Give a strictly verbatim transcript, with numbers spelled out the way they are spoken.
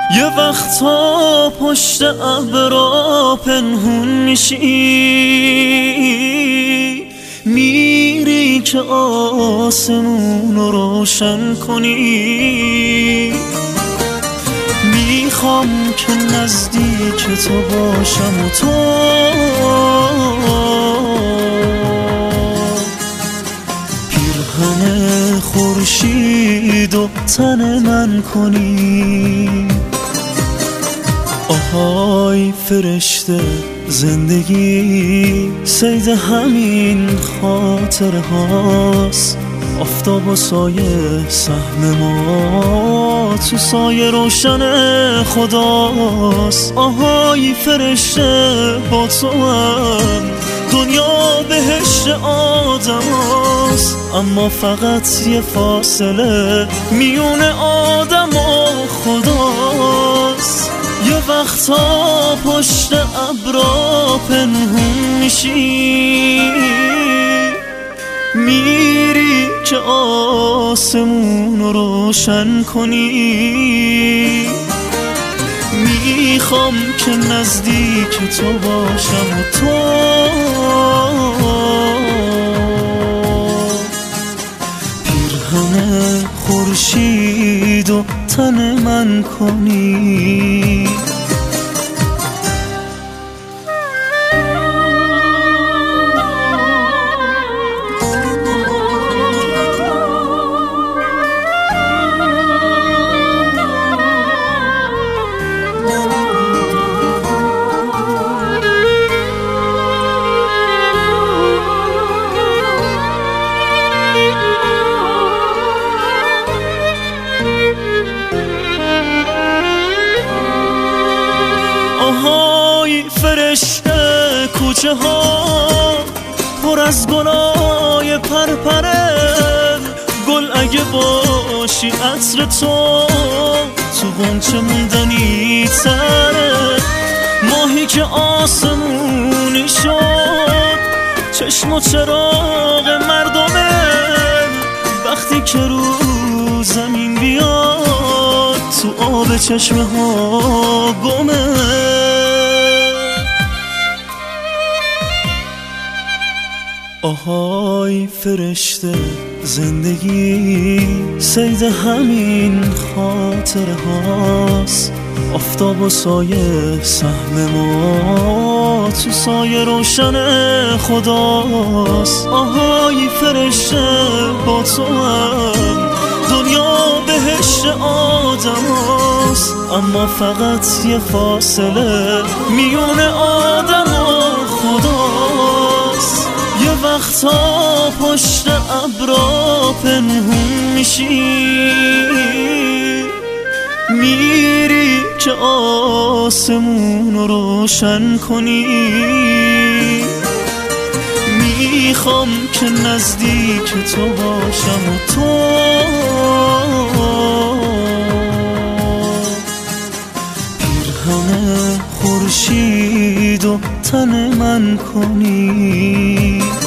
یه وقتا پشت ابرا پنهون میشی، میری که آسمون رو روشن کنی. میخوام که نزدیک تو باشم و تو پیرهن خورشید و تن من کنی. آهای فرشته زندگی صید همین خاطر هاست. آفتاب و سایه سهم ما تو سایه روشن خداست. آهای فرشته با تو هم دنیا بهشت آدم هاست، اما فقط یه فاصله میون آدم و خداست. یه وقتا پشت ابرا پنهون میشی، میری که آسمون رو روشن کنی. میخوام که نزدیک تو باشم و تو پیرهن خورشید و تن من کنی. آهای فرشته کوچه ها پر از گلای پرپره، گل اگه باشی عطر تو تو غنچه موندنی تره. ماهی که آسمونی شد چشم و چراغ مردمه، وقتی که رو زمین بیاد تو آب چشمه ها گمه. آهای فرشته زندگی صید همین خاطر هاست. آفتاب و سایه سهم ما تو سایه روشن خداست. آهای فرشته با تو هم دنیا بهشت آدم هاست، اما فقط یه فاصله میون آدم و خداست. یه وقتا پشت ابرا پنهون میشی، میری که آسمون رو روشن کنی. میخوام که نزدیک تو باشم و تو پیرهن خورشید و تن من کنی.